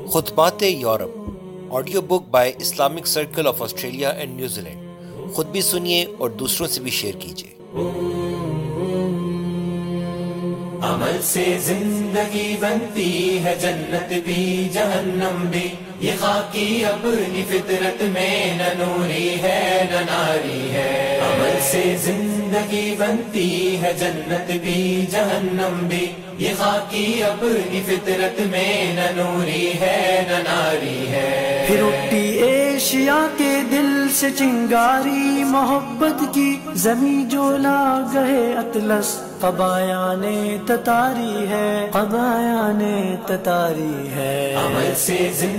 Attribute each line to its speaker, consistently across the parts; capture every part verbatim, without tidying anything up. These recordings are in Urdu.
Speaker 1: خطبات یورپ، audio book by Islamic circle of Australia and New Zealand. خود بھی سنیے اور دوسروں سے بھی شیئر کیجیے۔
Speaker 2: عمل سے زندگی بنتی ہے جنت بھی جہنم بھی، یہ خاکی اپنی فطرت میں نہ نوری ہے نہ ناری ہے۔ عمل سے زندگی بنتی ہے جنت بھی جہنم بھی، یہ خاکی اپنی فطرت میں نہ نوری ہے نہ ناری ہے۔
Speaker 3: پھر اٹھی ایشیا کے دل سے چنگاری محبت کی، زمیں جو لا گئے اطلس قبایان تتاری ہے، قبایان تتاری ہے۔
Speaker 2: عمل سے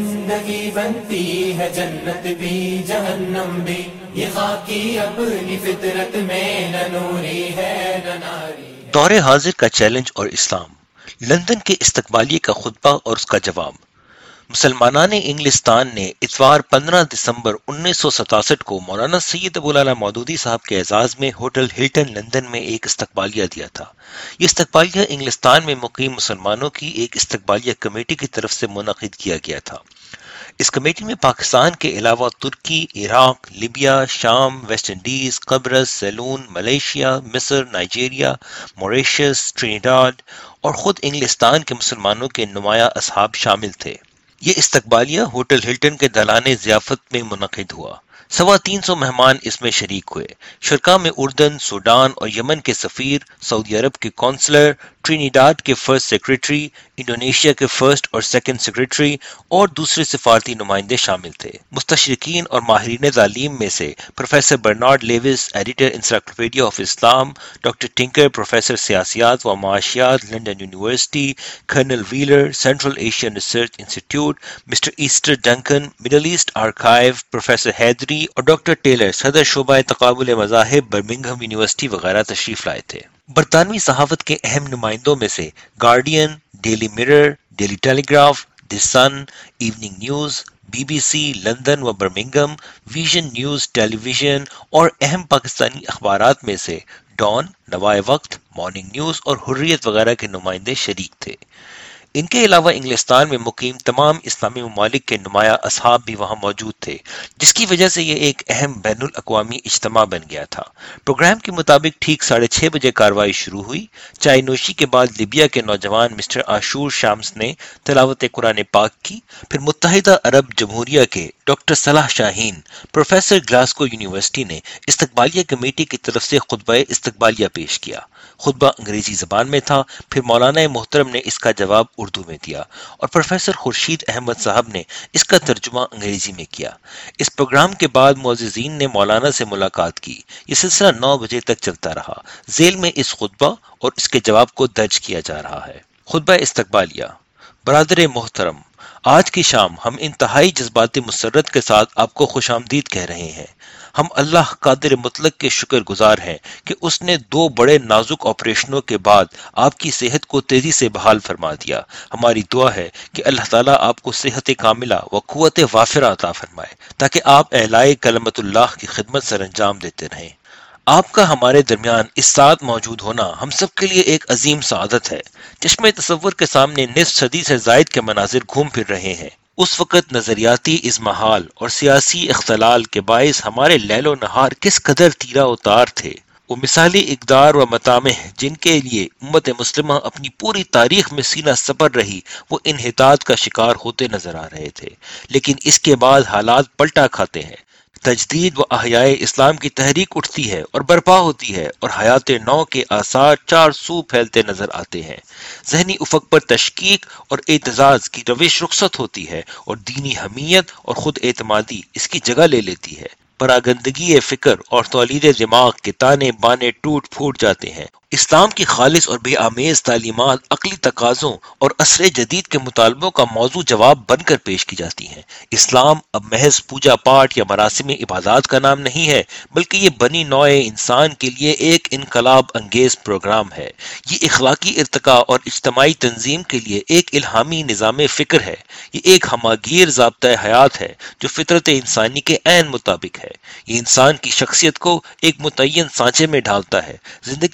Speaker 2: زندگی بنتی ہے جنت بھی جہنم بھی، یہ خاکی اپنی فطرت میں نہ نوری ہے نہ ناری ہے۔
Speaker 1: دور حاضر کا چیلنج اور اسلام، لندن کے استقبالیے کا خطبہ اور اس کا جواب۔ مسلمانان انگلستان نے اتوار پندرہ دسمبر انیس سو ستاسٹھ کو مولانا سید ابو العلا مودودی صاحب کے اعزاز میں ہوٹل ہلٹن لندن میں ایک استقبالیہ دیا تھا۔ یہ استقبالیہ انگلستان میں مقیم مسلمانوں کی ایک استقبالیہ کمیٹی کی طرف سے منعقد کیا گیا تھا۔ اس کمیٹی میں پاکستان کے علاوہ ترکی، عراق، لیبیا، شام، ویسٹ انڈیز، قبرص، سیلون، ملیشیا، مصر، نائجیریا، موریشس، ٹرینیڈاڈ اور خود انگلستان کے مسلمانوں کے نمایاں اصحاب شامل تھے۔ یہ استقبالیہ ہوٹل ہلٹن کے دالان ضیافت میں منعقد ہوا۔ سوا تین سو مہمان اس میں شریک ہوئے۔ شرکاء میں اردن، سوڈان اور یمن کے سفیر، سعودی عرب کے کونسلر، ٹرینیڈاڈ کے فرسٹ سیکریٹری، انڈونیشیا کے فرسٹ اور سیکنڈ سیکریٹری اور دوسرے سفارتی نمائندے شامل تھے۔ مستشرقین اور ماہرین تعلیم میں سے professor Bernard Lewis, editor encyclopaedia of Islam, doctor Tinker, professor سیاسیات و معاشیات، London university, colonel Wheeler, central Asian research institute, mister Easter Duncan, middle east archive, professor Haidari اور ڈاکٹر ٹیلر، صدر شعبہ تقابل مذاہب برمنگھم یونیورسٹی وغیرہ تشریف لائے تھے۔ برطانوی صحافت کے اہم نمائندوں میں سے Guardian, Daily Mirror, Daily Telegraph, the Sun, Evening News, B B C London و Birmingham, Vision News television اور اہم پاکستانی اخبارات میں سے ڈان، نوائے وقت، مارننگ نیوز اور حریت وغیرہ کے نمائندے شریک تھے۔ ان کے علاوہ انگلستان میں مقیم تمام اسلامی ممالک کے نمایاں اصحاب بھی وہاں موجود تھے، جس کی وجہ سے یہ ایک اہم بین الاقوامی اجتماع بن گیا تھا۔ پروگرام کے مطابق ٹھیک ساڑھے چھ بجے کارروائی شروع ہوئی۔ چائے نوشی کے بعد لیبیا کے نوجوان مسٹر عاشور شامس نے تلاوت قرآن پاک کی، پھر متحدہ عرب جمہوریہ کے ڈاکٹر صلاح شاہین، پروفیسر گلاسکو یونیورسٹی نے استقبالیہ کمیٹی کی طرف سے خطبہ استقبالیہ پیش کیا۔ خطبہ انگریزی زبان میں تھا، پھر مولانا محترم نے اس کا جواب اردو میں دیا اور پروفیسر خورشید احمد صاحب نے اس کا ترجمہ انگریزی میں کیا۔ اس پروگرام کے بعد معززین نے مولانا سے ملاقات کی۔ یہ سلسلہ نو بجے تک چلتا رہا۔ ذیل میں اس خطبہ اور اس کے جواب کو درج کیا جا رہا ہے۔ خطبہ استقبالیہ۔ برادر محترم، آج کی شام ہم انتہائی جذبات مسرت کے ساتھ آپ کو خوش آمدید کہہ رہے ہیں۔ ہم اللہ قادر مطلق کے شکر گزار ہیں کہ اس نے دو بڑے نازک آپریشنوں کے بعد آپ کی صحت کو تیزی سے بحال فرما دیا۔ ہماری دعا ہے کہ اللہ تعالیٰ آپ کو صحت کاملہ و قوت وافرہ عطا فرمائے تاکہ آپ اعلاء کلمت اللہ کی خدمت سر انجام دیتے رہیں۔ آپ کا ہمارے درمیان اس ساتھ موجود ہونا ہم سب کے لیے ایک عظیم سعادت ہے۔ چشمِ تصور کے سامنے نصف صدی سے زائد کے مناظر گھوم پھر رہے ہیں۔ اس وقت نظریاتی ازمہال اور سیاسی اختلال کے باعث ہمارے لیل و نہار کس قدر تیرا اتار تھے۔ وہ مثالی اقدار و مطامح جن کے لیے امت مسلمہ اپنی پوری تاریخ میں سینہ سپر رہی، وہ انحطاط کا شکار ہوتے نظر آ رہے تھے۔ لیکن اس کے بعد حالات پلٹا کھاتے ہیں۔ تجدید و احیاء اسلام کی تحریک اٹھتی ہے اور برپا ہوتی ہے اور حیات نو کے آثار چار سو پھیلتے نظر آتے ہیں۔ ذہنی افق پر تشکیک اور اعتزاز کی روش رخصت ہوتی ہے اور دینی حمیت اور خود اعتمادی اس کی جگہ لے لیتی ہے۔ پراگندگی فکر اور تولید دماغ کے تانے بانے ٹوٹ پھوٹ جاتے ہیں۔ اسلام کی خالص اور بے آمیز تعلیمات عقلی تقاضوں اور عصر جدید کے مطالبوں کا موضوع جواب بن کر پیش کی جاتی ہیں۔ اسلام اب محض پوجا پاٹ یا مراسم عبادات کا نام نہیں ہے، بلکہ یہ بنی نوع انسان کے لیے ایک انقلاب انگیز پروگرام ہے۔ یہ اخلاقی ارتقاء اور اجتماعی تنظیم کے لیے ایک الہامی نظام فکر ہے۔ یہ ایک ہماگیر ضابطۂ حیات ہے جو فطرت انسانی کے عین مطابق ہے۔ یہ انسان کی شخصیت کو ایک متعین سانچے میں ڈھالتا ہے، زندگی کی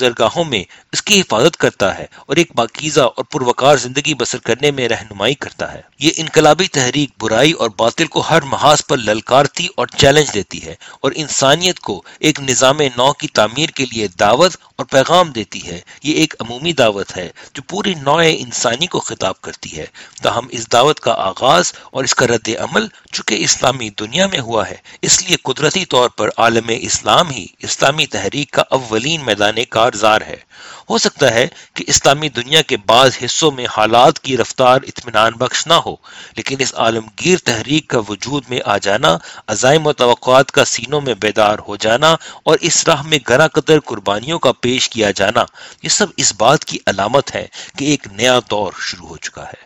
Speaker 1: گزرگاہوں میں اس کی حفاظت کرتا ہے اور ایک پاکیزہ اور پروکار زندگی بسر کرنے میں رہنمائی کرتا ہے۔ یہ انقلابی تحریک برائی اور باطل کو ہر محاذ پر للکارتی اور چیلنج دیتی ہے اور انسانیت کو ایک نظام نو کی تعمیر کے لیے دعوت اور پیغام دیتی ہے۔ یہ ایک عمومی دعوت ہے جو پوری نوع انسانی کو خطاب کرتی ہے۔ تاہم اس دعوت کا آغاز اور اس کا رد عمل چونکہ اسلامی دنیا میں ہوا ہے، اس لیے قدرتی طور پر عالم اسلام ہی اسلامی تحریک کا اولین میدان کارزار ہے۔ ہو سکتا ہے کہ اسلامی دنیا کے بعض حصوں میں حالات کی رفتار اطمینان بخش نہ ہو، لیکن اس عالمگیر تحریک کا وجود میں آ جانا، عزائم و توقعات کا سینوں میں بیدار ہو جانا اور اس راہ میں گراں قدر قربانیوں کا پیش کیا جانا، یہ سب اس بات کی علامت ہے کہ ایک نیا دور شروع ہو چکا ہے۔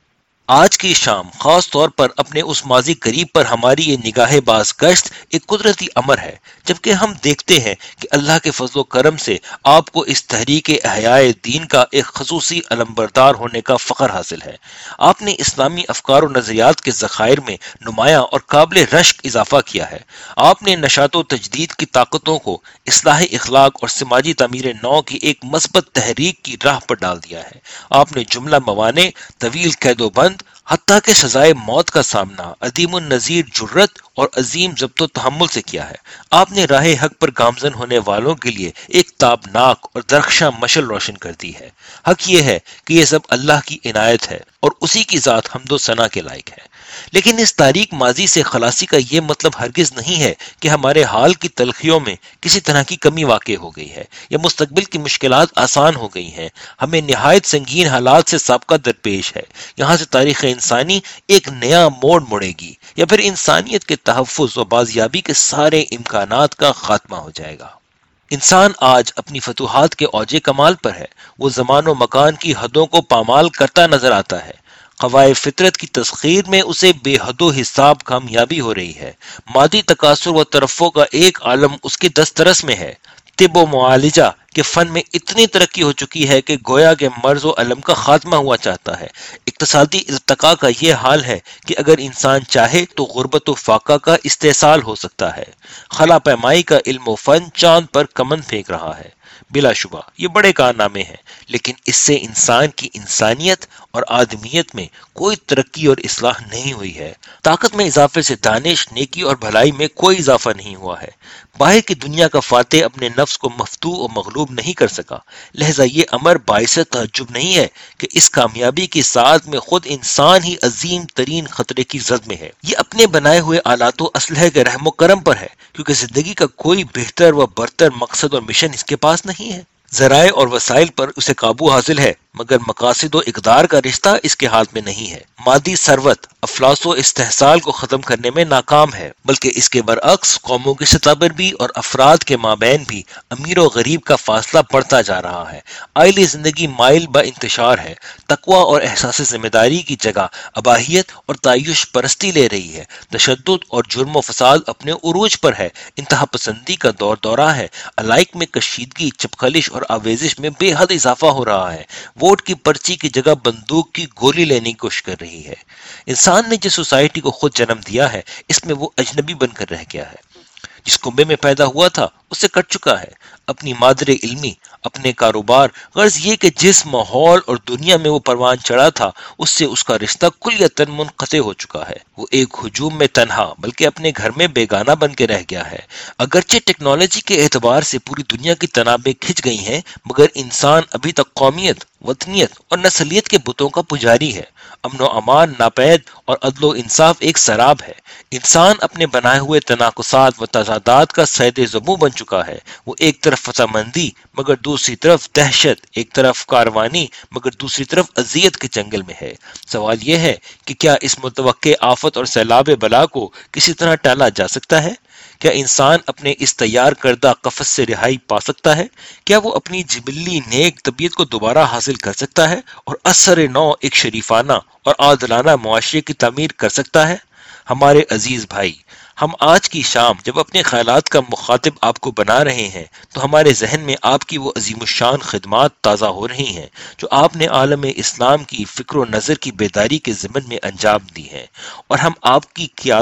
Speaker 1: آج کی شام خاص طور پر اپنے اس ماضی قریب پر ہماری یہ نگاہ باز گشت ایک قدرتی امر ہے، جبکہ ہم دیکھتے ہیں کہ اللہ کے فضل و کرم سے آپ کو اس تحریک احیاء دین کا ایک خصوصی علمبردار ہونے کا فخر حاصل ہے۔ آپ نے اسلامی افکار و نظریات کے ذخائر میں نمایاں اور قابل رشک اضافہ کیا ہے۔ آپ نے نشاط و تجدید کی طاقتوں کو اصلاح اخلاق اور سماجی تعمیر نو کی ایک مثبت تحریک کی راہ پر ڈال دیا ہے۔ آپ نے جملہ موانع، طویل قید و بند، حتیٰ کہ سزائے موت کا سامنا عدیم النظیر جرت اور عظیم ضبط و تحمل سے کیا ہے۔ آپ نے راہ حق پر گامزن ہونے والوں کے لیے ایک تابناک اور درخشاں مشل روشن کر دی ہے۔ حق یہ ہے کہ یہ سب اللہ کی عنایت ہے اور اسی کی ذات حمد و ثنا کے لائق ہے۔ لیکن اس تاریک ماضی سے خلاصی کا یہ مطلب ہرگز نہیں ہے کہ ہمارے حال کی تلخیوں میں کسی طرح کی کمی واقع ہو گئی ہے یا مستقبل کی مشکلات آسان ہو گئی ہیں۔ ہمیں نہایت سنگین حالات سے سابقہ درپیش ہے۔ یہاں سے تاریخ انسانی ایک نیا موڑ مڑے گی یا پھر انسانیت کے تحفظ و بازیابی کے سارے امکانات کا خاتمہ ہو جائے گا۔ انسان آج اپنی فتوحات کے اوج کمال پر ہے۔ وہ زمان و مکان کی حدوں کو پامال کرتا نظر آتا ہے۔ قواعد فطرت کی تسخیر میں اسے بے حد و حساب کامیابی ہو رہی ہے۔ مادی تکاثر و ترفع کا ایک عالم اس کے دسترس میں ہے۔ طب و معالجہ کے فن میں اتنی ترقی ہو چکی ہے کہ گویا کے مرض و علم کا خاتمہ ہوا چاہتا ہے۔ اقتصادی ارتقاء کا یہ حال ہے کہ اگر انسان چاہے تو غربت و فاقہ کا استحصال ہو سکتا ہے۔ خلا پیمائی کا علم و فن چاند پر کمن پھینک رہا ہے۔ بلا شبہ یہ بڑے کارنامے ہیں، لیکن اس سے انسان کی انسانیت اور آدمیت میں کوئی ترقی اور اصلاح نہیں ہوئی ہے۔ طاقت میں اضافے سے دانش، نیکی اور بھلائی میں کوئی اضافہ نہیں ہوا ہے۔ باہر کی دنیا کا فاتح اپنے نفس کو مفتوح و مغلوب نہیں کر سکا، لہذا یہ امر باعث تعجب نہیں ہے کہ اس کامیابی کی ساعت میں خود انسان ہی عظیم ترین خطرے کی زد میں ہے۔ یہ اپنے بنائے ہوئے آلات و اسلحے کے رحم و کرم پر ہے، کیونکہ زندگی کا کوئی بہتر و برتر مقصد اور مشن اس کے پاس نہیں ہے۔ ذرائع اور وسائل پر اسے قابو حاصل ہے، مگر مقاصد و اقدار کا رشتہ اس کے ہاتھ میں نہیں ہے۔ مادی ثروت افلاس و استحصال کو ختم کرنے میں ناکام ہے، بلکہ اس کے برعکس قوموں کی سطح پر بھی اور افراد کے مابین بھی امیر و غریب کا فاصلہ بڑھتا جا رہا ہے۔ آئلی زندگی مائل با انتشار ہے۔ تقوی اور احساس ذمہ داری کی جگہ اباہیت اور تعیش پرستی لے رہی ہے۔ تشدد اور جرم و فساد اپنے عروج پر ہے۔ انتہا پسندی کا دور دورہ ہے۔ علائق میں کشیدگی، چپخلش اور آویزش میں بے حد اضافہ ہو رہا ہے۔ ووٹ کی پرچی کی جگہ بندوق کی گولی لینے کی کوشش کر رہی ہے۔ انسان نے جس سوسائٹی کو خود جنم دیا ہے، اس میں وہ اجنبی بن کر رہ گیا ہے۔ جس کنبے میں پیدا ہوا تھا اس سے کٹ چکا ہے۔ اپنی مادر علمی، اپنے کاروبار، غرض یہ کہ جس ماحول اور دنیا میں وہ پروان چڑھا تھا اس سے اس کا رشتہ کلیتاً منقطع ہو چکا ہے۔ وہ ایک ہجوم میں تنہا بلکہ اپنے گھر میں بیگانہ بن کے رہ گیا ہے۔ اگرچہ ٹیکنالوجی کے اعتبار سے پوری دنیا کی تنابیں کھنچ گئی ہیں، مگر انسان ابھی تک قومیت، وطنیت اور نسلیت کے بتوں کا پجاری ہے۔ امن و امان ناپید اور عدل و انصاف ایک سراب ہے۔ انسان اپنے بنائے ہوئے تناقضات و تضادات کا صید زبوں بن چکا ہے۔ وہ ایک طرف فضامندی مگر دوسری طرف دہشت، ایک طرف کاروانی مگر دوسری طرف اذیت کے جنگل میں ہے۔ سوال یہ ہے کہ کیا اس متوقع آفت اور سیلاب بلا کو کسی طرح ٹالا جا سکتا ہے؟ کیا انسان اپنے اس تیار کردہ قفس سے رہائی پا سکتا ہے؟ کیا وہ اپنی جبلی نیک طبیعت کو دوبارہ حاصل کر سکتا ہے اور اثر نو ایک شریفانہ اور عادلانہ معاشرے کی تعمیر کر سکتا ہے؟ ہمارے عزیز بھائی، ہم آج کی شام جب اپنے خیالات کا مخاطب آپ کو بنا رہے ہیں تو ہمارے ذہن میں آپ کی وہ عظیم الشان خدمات تازہ ہو رہی ہیں جو آپ نے عالم اسلام کی فکر و نظر کی بیداری کے ضمن میں انجام دی ہیں، اور ہم آپ کی قیادت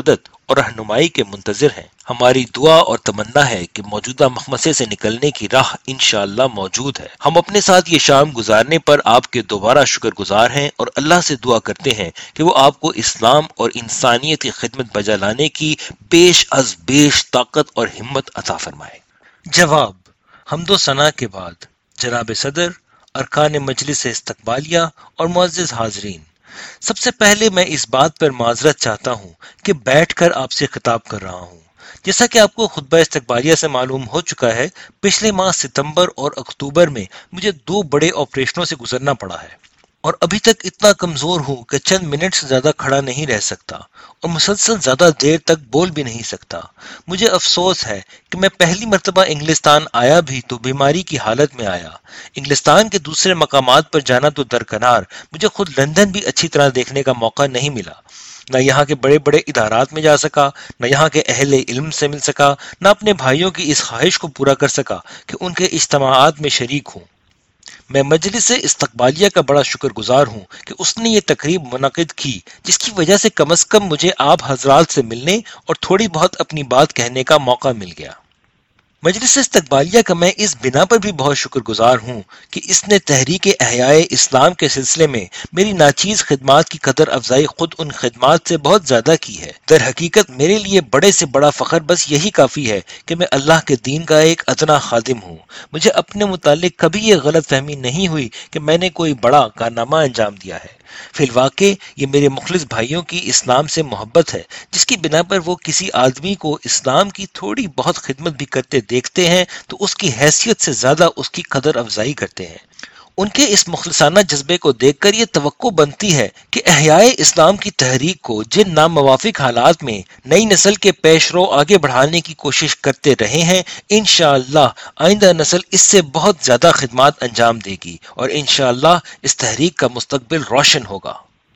Speaker 1: اور رہنمائی کے منتظر ہیں۔ ہماری دعا اور تمنا ہے کہ موجودہ مخمصے سے نکلنے کی راہ انشاءاللہ موجود ہے۔ ہم اپنے ساتھ یہ شام گزارنے پر آپ کے دوبارہ شکر گزار ہیں اور اللہ سے دعا کرتے ہیں کہ وہ آپ کو اسلام اور انسانیت کی خدمت بجا لانے کی بیش از بیش طاقت اور ہمت عطا فرمائے۔ جواب: حمد و ثنا کے بعد جناب صدر، ارکان مجلس استقبالیہ اور معزز حاضرین، سب سے پہلے میں اس بات پر معذرت چاہتا ہوں کہ بیٹھ کر آپ سے خطاب کر رہا ہوں۔ جیسا کہ آپ کو خطبہ استقبالیہ سے معلوم ہو چکا ہے، پچھلے ماہ ستمبر اور اکتوبر میں مجھے دو بڑے آپریشنوں سے گزرنا پڑا ہے اور ابھی تک اتنا کمزور ہوں کہ چند منٹ سے زیادہ کھڑا نہیں رہ سکتا اور مسلسل زیادہ دیر تک بول بھی نہیں سکتا۔ مجھے افسوس ہے کہ میں پہلی مرتبہ انگلستان آیا بھی تو بیماری کی حالت میں آیا۔ انگلستان کے دوسرے مقامات پر جانا تو درکنار، مجھے خود لندن بھی اچھی طرح دیکھنے کا موقع نہیں ملا۔ نہ یہاں کے بڑے بڑے ادارات میں جا سکا، نہ یہاں کے اہل علم سے مل سکا، نہ اپنے بھائیوں کی اس خواہش کو پورا کر سکا کہ ان کے اجتماعات میں شریک ہوں۔ میں مجلس استقبالیہ کا بڑا شکر گزار ہوں کہ اس نے یہ تقریب منعقد کی، جس کی وجہ سے کم از کم مجھے آپ حضرات سے ملنے اور تھوڑی بہت اپنی بات کہنے کا موقع مل گیا۔ مجلس استقبالیہ کا میں اس بنا پر بھی بہت شکر گزار ہوں کہ اس نے تحریک احیاء اسلام کے سلسلے میں میری ناچیز خدمات کی قدر افزائی خود ان خدمات سے بہت زیادہ کی ہے۔ در حقیقت میرے لیے بڑے سے بڑا فخر بس یہی کافی ہے کہ میں اللہ کے دین کا ایک ادنا خادم ہوں۔ مجھے اپنے متعلق کبھی یہ غلط فہمی نہیں ہوئی کہ میں نے کوئی بڑا کارنامہ انجام دیا ہے۔ فی الواقع یہ میرے مخلص بھائیوں کی اسلام سے محبت ہے، جس کی بنا پر وہ کسی آدمی کو اسلام کی تھوڑی بہت خدمت بھی کرتے دیکھتے ہیں تو اس کی حیثیت سے زیادہ اس کی قدر افزائی کرتے ہیں۔ ان کے اس مخلصانہ جذبے کو دیکھ کر یہ توقع بنتی ہے کہ احیاء اسلام کی تحریک کو جن ناموافق حالات میں نئی نسل کے پیش رو آگے بڑھانے کی کوشش کرتے رہے ہیں، انشاءاللہ آئندہ نسل اس سے بہت زیادہ خدمات انجام دے گی اور انشاءاللہ اس تحریک کا مستقبل روشن ہوگا۔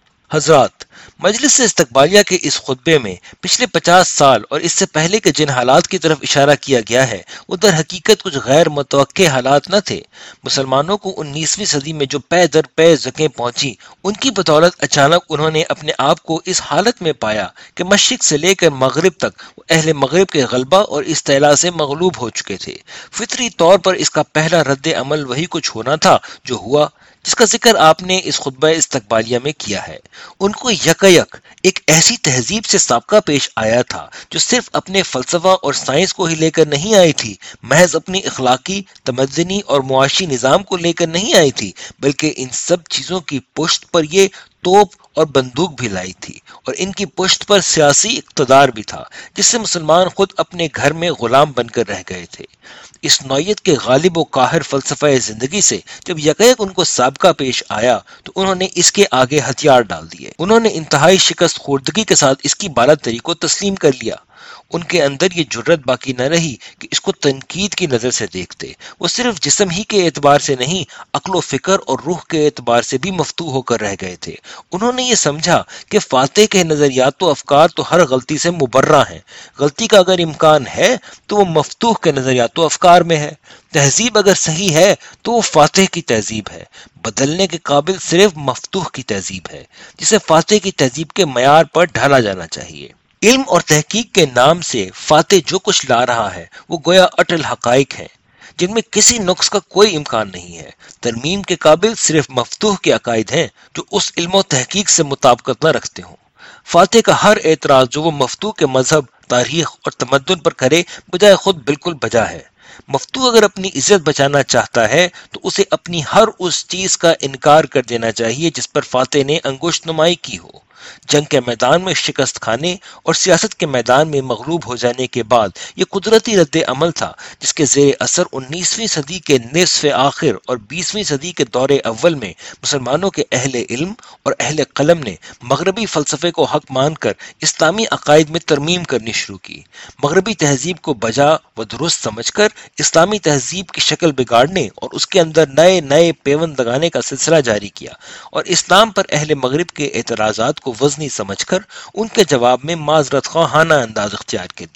Speaker 1: حضرات، مجلس استقبالیہ کے اس خطبے میں پچھلے پچاس سال اور اس سے پہلے کے جن حالات کی طرف اشارہ کیا گیا ہے وہ در حقیقت کچھ غیر متوقع حالات نہ تھے۔ مسلمانوں کو انیسویں صدی میں جو پے در پے زکیں پہنچی، ان کی بدولت اچانک انہوں نے اپنے آپ کو اس حالت میں پایا کہ مشرق سے لے کر مغرب تک وہ اہل مغرب کے غلبہ اور استعلاء سے مغلوب ہو چکے تھے۔ فطری طور پر اس کا پہلا رد عمل وہی کچھ ہونا تھا جو ہوا، جس کا ذکر آپ نے اس خطبہ استقبالیہ میں کیا ہے۔ ان کو یکایک ایک ایسی تہذیب سے سابقہ پیش آیا تھا جو صرف اپنے فلسفہ اور سائنس کو ہی لے کر نہیں آئی تھی، محض اپنی اخلاقی، تمدنی اور معاشی نظام کو لے کر نہیں آئی تھی، بلکہ ان سب چیزوں کی پشت پر یہ توپ اور بندوق بھی لائی تھی، اور ان کی پشت پر سیاسی اقتدار بھی تھا، جس سے مسلمان خود اپنے گھر میں غلام بن کر رہ گئے تھے۔ اس نوعیت کے غالب و قاہر فلسفہ زندگی سے جب یکایک ان کو سابقہ پیش آیا تو انہوں نے اس کے آگے ہتھیار ڈال دیے۔ انہوں نے انتہائی شکست خوردگی کے ساتھ اس کی بالادری کو تسلیم کر لیا۔ ان کے اندر یہ جرت باقی نہ رہی کہ اس کو تنقید کی نظر سے دیکھتے۔ وہ صرف جسم ہی کے اعتبار سے نہیں، عقل و فکر اور روح کے اعتبار سے بھی مفتوح ہو کر رہ گئے تھے۔ انہوں نے یہ سمجھا کہ فاتح کے نظریات و افکار تو ہر غلطی سے مبرہ ہیں، غلطی کا اگر امکان ہے تو وہ مفتوح کے نظریات و افکار میں ہے، تہذیب اگر صحیح ہے تو وہ فاتح کی تہذیب ہے، بدلنے کے قابل صرف مفتوح کی تہذیب ہے، جسے فاتح کی تہذیب کے معیار پر ڈھالا جانا چاہیے۔ علم اور تحقیق کے نام سے فاتح جو کچھ لا رہا ہے وہ گویا اٹل حقائق ہیں جن میں کسی نقص کا کوئی امکان نہیں ہے۔ ترمیم کے قابل صرف مفتوح کے عقائد ہیں جو اس علم و تحقیق سے مطابقت نہ رکھتے ہوں۔ فاتح کا ہر اعتراض جو وہ مفتوح کے مذہب، تاریخ اور تمدن پر کرے بجائے خود بالکل بجا ہے۔ مفتوح اگر اپنی عزت بچانا چاہتا ہے تو اسے اپنی ہر اس چیز کا انکار کر دینا چاہیے جس پر فاتح نے انگشت نمائی کی ہو۔ جنگ کے میدان میں شکست کھانے اور سیاست کے میدان میں مغلوب ہو جانے کے بعد یہ قدرتی رد عمل تھا جس کے زیر اثر انیسویں صدی کے نصف آخر اور بیسویں صدی کے دور اول میں مسلمانوں کے اہل علم اور اہل قلم نے مغربی فلسفے کو حق مان کر اسلامی عقائد میں ترمیم کرنی شروع کی۔ مغربی تہذیب کو بجا و درست سمجھ کر اسلامی تہذیب کی شکل بگاڑنے اور اس کے اندر نئے نئے پیوند لگانے کا سلسلہ جاری کیا، اور اسلام پر اہل مغرب کے اعتراضات کو وزنی سمجھ کر ان کے جواب میں معذرت خواہانہ انداز اختیار کر دیا۔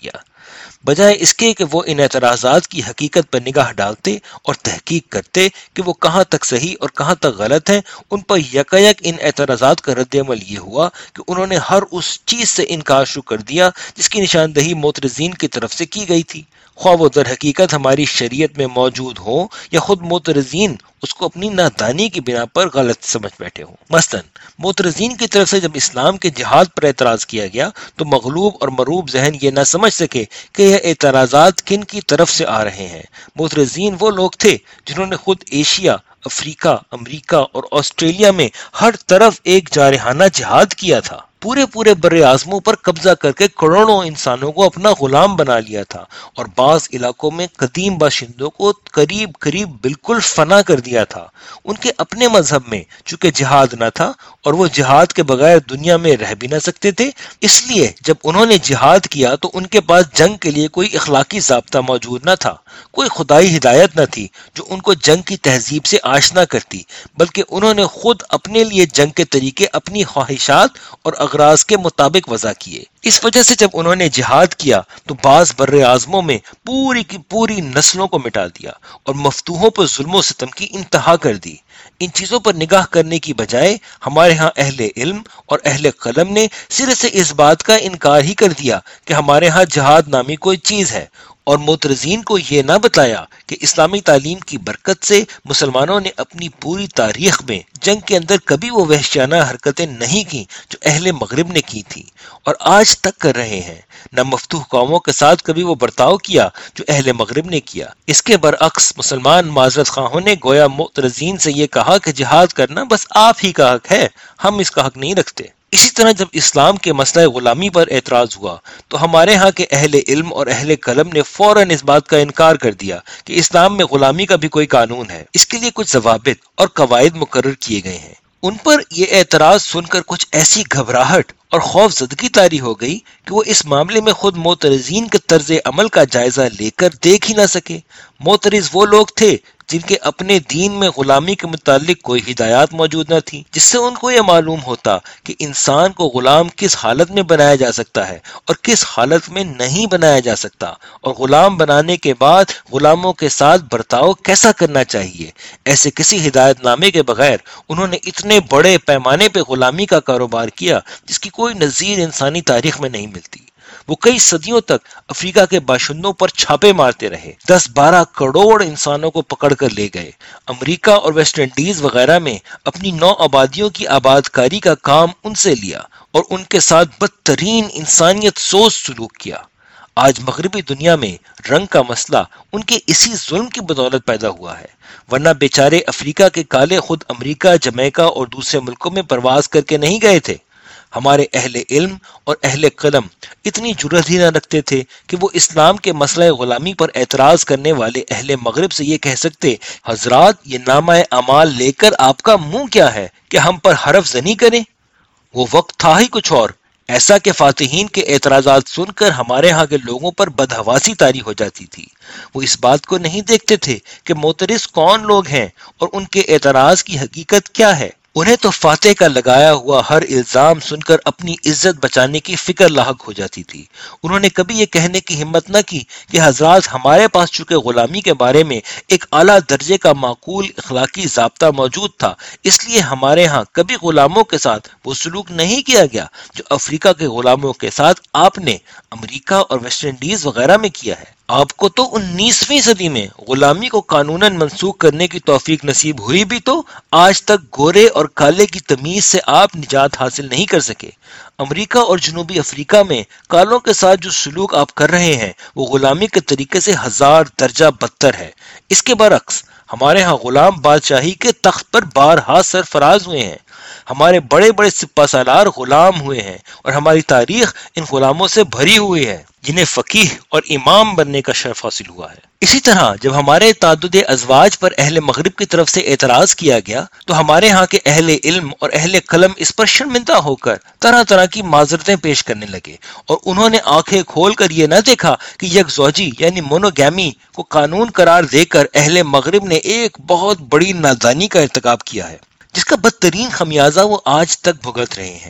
Speaker 1: بجائے اس کے کہ وہ ان اعتراضات کی حقیقت پر نگاہ ڈالتے اور تحقیق کرتے کہ وہ کہاں تک صحیح اور کہاں تک غلط ہیں، ان پر یکایک ان اعتراضات کا رد عمل یہ ہوا کہ انہوں نے ہر اس چیز سے انکار شروع کر دیا جس کی نشاندہی معترضین کی طرف سے کی گئی تھی، خواہ وہ در حقیقت ہماری شریعت میں موجود ہو یا خود معترضین اس کو اپنی نادانی کی بنا پر غلط سمجھ بیٹھے ہوں۔ مثلا معترضین کی طرف سے جب اسلام کے جہاد پر اعتراض کیا گیا تو مغلوب اور مروب ذہن یہ نہ سمجھ سکے کہ یہ اعتراضات کن کی طرف سے آ رہے ہیں۔ معترضین وہ لوگ تھے جنہوں نے خود ایشیا، افریقہ، امریکہ اور آسٹریلیا میں ہر طرف ایک جارحانہ جہاد کیا تھا، پورے پورے بر اعظموں پر قبضہ کر کے کروڑوں انسانوں کو اپنا غلام بنا لیا تھا، اور بعض علاقوں میں قدیم باشندوں کو قریب قریب بالکل فنا کر دیا تھا۔ ان کے اپنے مذہب میں چونکہ جہاد نہ تھا اور وہ جہاد کے بغیر دنیا میں رہ بھی نہ سکتے تھے، اس لیے جب انہوں نے جہاد کیا تو ان کے پاس جنگ کے لیے کوئی اخلاقی ضابطہ موجود نہ تھا، کوئی خدائی ہدایت نہ تھی جو ان کو جنگ کی تہذیب سے آشنا کرتی، بلکہ انہوں نے خود اپنے لیے جنگ کے طریقے اپنی خواہشات اور اغراض کے مطابق وضع کیے۔ اس وجہ سے جب انہوں نے جہاد کیا تو بعض بر اعظموں میں پوری کی پوری نسلوں کو مٹا دیا اور مفتوحوں پر ظلم و ستم کی انتہا کر دی۔ ان چیزوں پر نگاہ کرنے کی بجائے ہمارے ہاں اہل علم اور اہل قلم نے سرے سے اس بات کا انکار ہی کر دیا کہ ہمارے ہاں جہاد نامی کوئی چیز ہے، اور معترضین کو یہ نہ بتایا کہ اسلامی تعلیم کی برکت سے مسلمانوں نے اپنی پوری تاریخ میں جنگ کے اندر کبھی وہ وحشیانہ حرکتیں نہیں کی جو اہل مغرب نے کی تھی اور آج تک کر رہے ہیں، نہ مفتوح قوموں کے ساتھ کبھی وہ برتاؤ کیا جو اہل مغرب نے کیا۔ اس کے برعکس مسلمان معذرت خواہوں نے گویا معترضین سے یہ کہا کہ جہاد کرنا بس آپ ہی کا حق ہے، ہم اس کا حق نہیں رکھتے۔ اسی طرح جب اسلام کے مسئلہ غلامی پر اعتراض ہوا تو ہمارے ہاں کے اہل علم اور اہل قلم نے فوراً اس بات کا انکار کر دیا کہ اسلام میں غلامی کا بھی کوئی قانون ہے، اس کے لیے کچھ ضوابط اور قواعد مقرر کیے گئے ہیں۔ ان پر یہ اعتراض سن کر کچھ ایسی گھبراہٹ اور خوف زدگی طاری ہو گئی کہ وہ اس معاملے میں خود معترضین کے طرز عمل کا جائزہ لے کر دیکھ ہی نہ سکے۔ معترض وہ لوگ تھے جن کے اپنے دین میں غلامی کے متعلق کوئی ہدایات موجود نہ تھی جس سے ان کو یہ معلوم ہوتا کہ انسان کو غلام کس حالت میں بنایا جا سکتا ہے اور کس حالت میں نہیں بنایا جا سکتا، اور غلام بنانے کے بعد غلاموں کے ساتھ برتاؤ کیسا کرنا چاہیے۔ ایسے کسی ہدایت نامے کے بغیر انہوں نے اتنے بڑے پیمانے پہ غلامی کا کاروبار کیا جس کی کوئی نظیر انسانی تاریخ میں نہیں ملتی۔ وہ کئی صدیوں تک افریقہ کے باشندوں پر چھاپے مارتے رہے، دس بارہ کروڑ انسانوں کو پکڑ کر لے گئے، امریکہ اور ویسٹ انڈیز وغیرہ میں اپنی نو آبادیوں کی آباد کاری کا کام ان سے لیا اور ان کے ساتھ بدترین انسانیت سوز سلوک کیا۔ آج مغربی دنیا میں رنگ کا مسئلہ ان کے اسی ظلم کی بدولت پیدا ہوا ہے، ورنہ بیچارے افریقہ کے کالے خود امریکہ، جمیکا اور دوسرے ملکوں میں پرواز کر کے نہیں گئے تھے۔ ہمارے اہل علم اور اہل قلم اتنی جرأت ہی نہ رکھتے تھے کہ وہ اسلام کے مسئلہ غلامی پر اعتراض کرنے والے اہل مغرب سے یہ کہہ سکتے، حضرات یہ نامہ اعمال لے کر آپ کا منہ کیا ہے کہ ہم پر حرف زنی کریں۔ وہ وقت تھا ہی کچھ اور، ایسا کہ فاتحین کے اعتراضات سن کر ہمارے ہاں کے لوگوں پر بدحواسی طاری ہو جاتی تھی۔ وہ اس بات کو نہیں دیکھتے تھے کہ معترض کون لوگ ہیں اور ان کے اعتراض کی حقیقت کیا ہے۔ انہیں تو فاتح کا لگایا ہوا ہر الزام سن کر اپنی عزت بچانے کی فکر لاحق ہو جاتی تھی۔ انہوں نے کبھی یہ کہنے کی ہمت نہ کی کہ حضرات ہمارے پاس چونکہ غلامی کے بارے میں ایک اعلیٰ درجے کا معقول اخلاقی ضابطہ موجود تھا، اس لیے ہمارے ہاں کبھی غلاموں کے ساتھ وہ سلوک نہیں کیا گیا جو افریقہ کے غلاموں کے ساتھ آپ نے امریکہ اور ویسٹ انڈیز وغیرہ میں کیا ہے۔ آپ کو تو انیسویں صدی میں غلامی کو قانوناً منسوخ کرنے کی توفیق نصیب ہوئی بھی تو آج تک گورے اور کالے کی تمیز سے آپ نجات حاصل نہیں کر سکے۔ امریکہ اور جنوبی افریقہ میں کالوں کے ساتھ جو سلوک آپ کر رہے ہیں وہ غلامی کے طریقے سے ہزار درجہ بدتر ہے۔ اس کے برعکس ہمارے ہاں غلام بادشاہی کے تخت پر بارہا سرفراز ہوئے ہیں، ہمارے بڑے بڑے سپہ سالار غلام ہوئے ہیں اور ہماری تاریخ ان غلاموں سے بھری ہوئی ہے جنہیں فقیہ اور امام بننے کا شرف حاصل ہوا ہے۔ اسی طرح جب ہمارے تعدد ازواج پر اہل مغرب کی طرف سے اعتراض کیا گیا تو ہمارے ہاں کے اہل علم اور اہل قلم اس پر شرمندہ ہو کر طرح طرح کی معذرتیں پیش کرنے لگے، اور انہوں نے آنکھیں کھول کر یہ نہ دیکھا کہ یک زوجی یعنی مونوگیمی کو قانون قرار دے کر اہل مغرب نے ایک بہت بڑی نادانی کا ارتکاب کیا ہے جس کا بدترین خمیازہ وہ آج تک بھگت رہے ہیں۔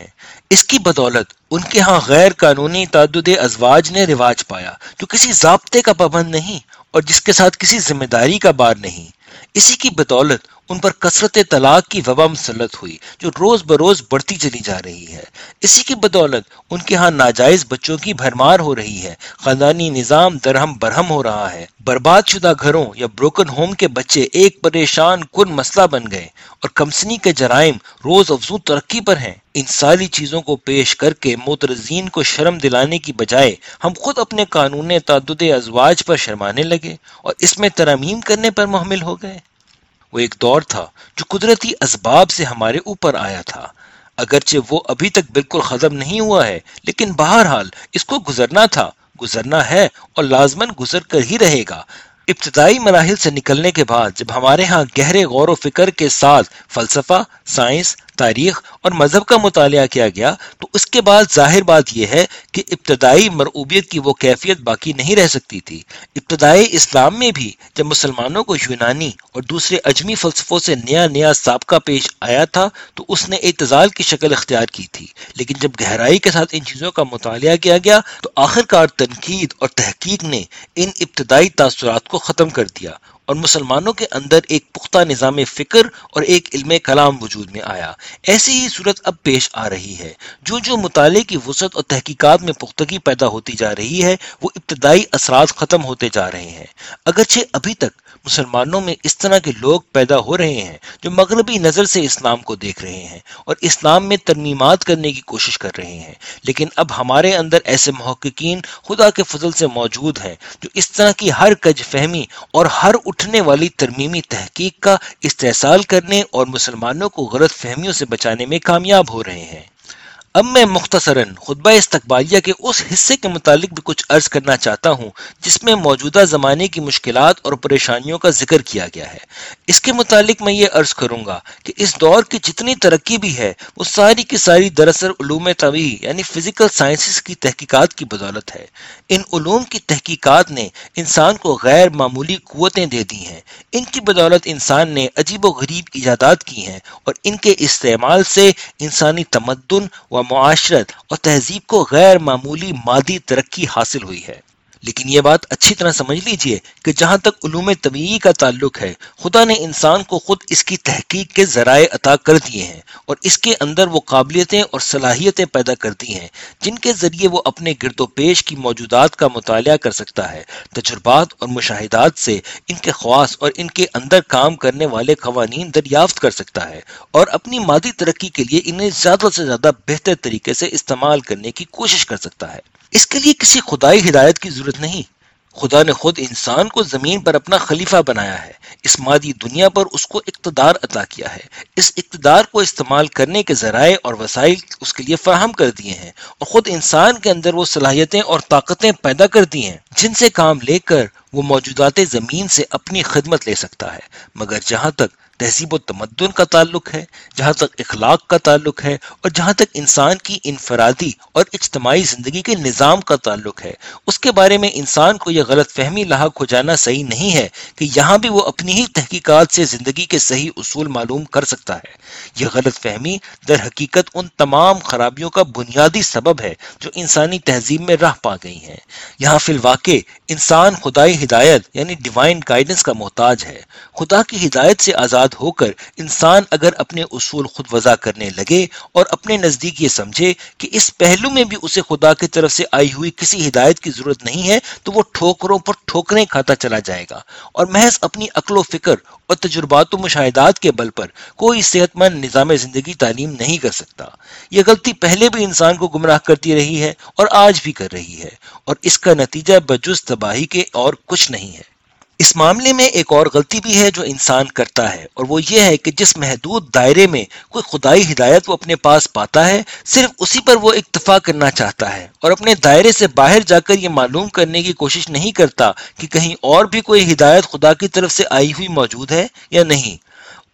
Speaker 1: اس کی بدولت ان کے ہاں غیر قانونی تعدد ازواج نے رواج پایا جو کسی ضابطے کا پابند نہیں اور جس کے ساتھ کسی ذمہ داری کا بار نہیں۔ اسی کی بدولت ان پر کثرت طلاق کی وبا مسلط ہوئی جو روز بروز بڑھتی چلی جا رہی ہے۔ اسی کی بدولت ان کے ہاں ناجائز بچوں کی بھرمار ہو رہی ہے، خاندانی نظام درہم برہم ہو رہا ہے، برباد شدہ گھروں یا بروکن ہوم کے بچے ایک پریشان کن مسئلہ بن گئے اور کمسنی کے جرائم روز افزوں ترقی پر ہیں۔ ان ساری چیزوں کو پیش کر کے معترضین کو شرم دلانے کی بجائے ہم خود اپنے قانون تعدد ازواج پر شرمانے لگے اور اس میں ترامیم کرنے پر محمل ہو گئے۔ وہ ایک دور تھا جو قدرتی اسباب سے ہمارے اوپر آیا تھا، اگرچہ وہ ابھی تک بالکل ختم نہیں ہوا ہے، لیکن بہرحال اس کو گزرنا تھا، گزرنا ہے اور لازماً گزر کر ہی رہے گا۔ ابتدائی مراحل سے نکلنے کے بعد جب ہمارے ہاں گہرے غور و فکر کے ساتھ فلسفہ، سائنس، تاریخ اور مذہب کا مطالعہ کیا گیا تو اس کے بعد ظاہر بات یہ ہے کہ ابتدائی مرعوبیت کی وہ کیفیت باقی نہیں رہ سکتی تھی۔ ابتدائی اسلام میں بھی جب مسلمانوں کو یونانی اور دوسرے اجمی فلسفوں سے نیا نیا سابقہ پیش آیا تھا تو اس نے اعتزال کی شکل اختیار کی تھی، لیکن جب گہرائی کے ساتھ ان چیزوں کا مطالعہ کیا گیا تو آخرکار تنقید اور تحقیق نے ان ابتدائی تاثرات کو ختم کر دیا اور مسلمانوں کے اندر ایک پختہ نظام فکر اور ایک علم کلام وجود میں آیا۔ ایسی ہی صورت اب پیش آ رہی ہے۔ جو جو مطالعے کی وسعت اور تحقیقات میں پختگی پیدا ہوتی جا رہی ہے وہ ابتدائی اثرات ختم ہوتے جا رہے ہیں۔ اگرچہ ابھی تک مسلمانوں میں اس طرح کے لوگ پیدا ہو رہے ہیں جو مغربی نظر سے اسلام کو دیکھ رہے ہیں اور اسلام میں ترمیمات کرنے کی کوشش کر رہے ہیں، لیکن اب ہمارے اندر ایسے محققین خدا کے فضل سے موجود ہیں جو اس طرح کی ہر کج فہمی اور ہر اٹھنے والی ترمیمی تحقیق کا استحصال کرنے اور مسلمانوں کو غلط فہمیوں سے بچانے میں کامیاب ہو رہے ہیں۔ اب میں مختصراً خطبہ استقبالیہ کے اس حصے کے متعلق بھی کچھ عرض کرنا چاہتا ہوں جس میں موجودہ زمانے کی مشکلات اور پریشانیوں کا ذکر کیا گیا ہے۔ اس کے متعلق میں یہ عرض کروں گا کہ اس دور کی جتنی ترقی بھی ہے وہ ساری کی ساری دراصل علوم طبیعی یعنی فزیکل سائنسز کی تحقیقات کی بدولت ہے۔ ان علوم کی تحقیقات نے انسان کو غیر معمولی قوتیں دے دی ہیں۔ ان کی بدولت انسان نے عجیب و غریب ایجادات کی ہیں اور ان کے استعمال سے انسانی تمدن و معاشرت اور تہذیب کو غیر معمولی مادی ترقی حاصل ہوئی ہے۔ لیکن یہ بات اچھی طرح سمجھ لیجئے کہ جہاں تک علوم طبیعی کا تعلق ہے خدا نے انسان کو خود اس کی تحقیق کے ذرائع عطا کر دیے ہیں اور اس کے اندر وہ قابلیتیں اور صلاحیتیں پیدا کر دی ہیں جن کے ذریعے وہ اپنے گرد و پیش کی موجودات کا مطالعہ کر سکتا ہے، تجربات اور مشاہدات سے ان کے خواص اور ان کے اندر کام کرنے والے قوانین دریافت کر سکتا ہے اور اپنی مادی ترقی کے لیے انہیں زیادہ سے زیادہ بہتر طریقے سے استعمال کرنے کی کوشش کر سکتا ہے۔ اس کے لیے کسی خدائی ہدایت کی ضرورت نہیں۔ خدا نے خود انسان کو زمین پر اپنا خلیفہ بنایا ہے، اس مادی دنیا پر اس کو اقتدار عطا کیا ہے، اس اقتدار کو استعمال کرنے کے ذرائع اور وسائل اس کے لیے فراہم کر دیے ہیں اور خود انسان کے اندر وہ صلاحیتیں اور طاقتیں پیدا کر دی ہیں جن سے کام لے کر وہ موجودات زمین سے اپنی خدمت لے سکتا ہے۔ مگر جہاں تک تہذیب و تمدن کا تعلق ہے، جہاں تک اخلاق کا تعلق ہے اور جہاں تک انسان کی انفرادی اور اجتماعی زندگی کے نظام کا تعلق ہے، اس کے بارے میں انسان کو یہ غلط فہمی لاحق ہو جانا صحیح نہیں ہے کہ یہاں بھی وہ اپنی ہی تحقیقات سے زندگی کے صحیح اصول معلوم کر سکتا ہے۔ یہ غلط فہمی در حقیقت ان تمام خرابیوں کا بنیادی سبب ہے جو انسانی تہذیب میں راہ پا گئی ہیں۔ یہاں فی الواقع انسان خدائی ہدایت یعنی ڈیوائن گائیڈنس کا محتاج ہے۔ خدا کی ہدایت سے آزاد ہو کر انسان اگر اپنے اصول خود وضع کرنے لگے اور اپنے نزدیک یہ سمجھے کہ اس پہلو میں بھی اسے خدا کی طرف سے آئی ہوئی کسی ہدایت کی ضرورت نہیں ہے تو وہ ٹھوکروں پر ٹھوکریں کھاتا چلا جائے گا اور محض اپنی عقل و فکر اور تجربات و مشاہدات کے بل پر کوئی صحت مند نظام زندگی تعلیم نہیں کر سکتا۔ یہ غلطی پہلے بھی انسان کو گمراہ کرتی رہی ہے اور آج بھی کر رہی ہے اور اس کا نتیجہ بجز تباہی کے اور کچھ نہیں ہے۔ اس معاملے میں ایک اور غلطی بھی ہے جو انسان کرتا ہے اور وہ یہ ہے کہ جس محدود دائرے میں کوئی خدائی ہدایت وہ اپنے پاس پاتا ہے صرف اسی پر وہ اکتفا کرنا چاہتا ہے اور اپنے دائرے سے باہر جا کر یہ معلوم کرنے کی کوشش نہیں کرتا کہ کہیں اور بھی کوئی ہدایت خدا کی طرف سے آئی ہوئی موجود ہے یا نہیں۔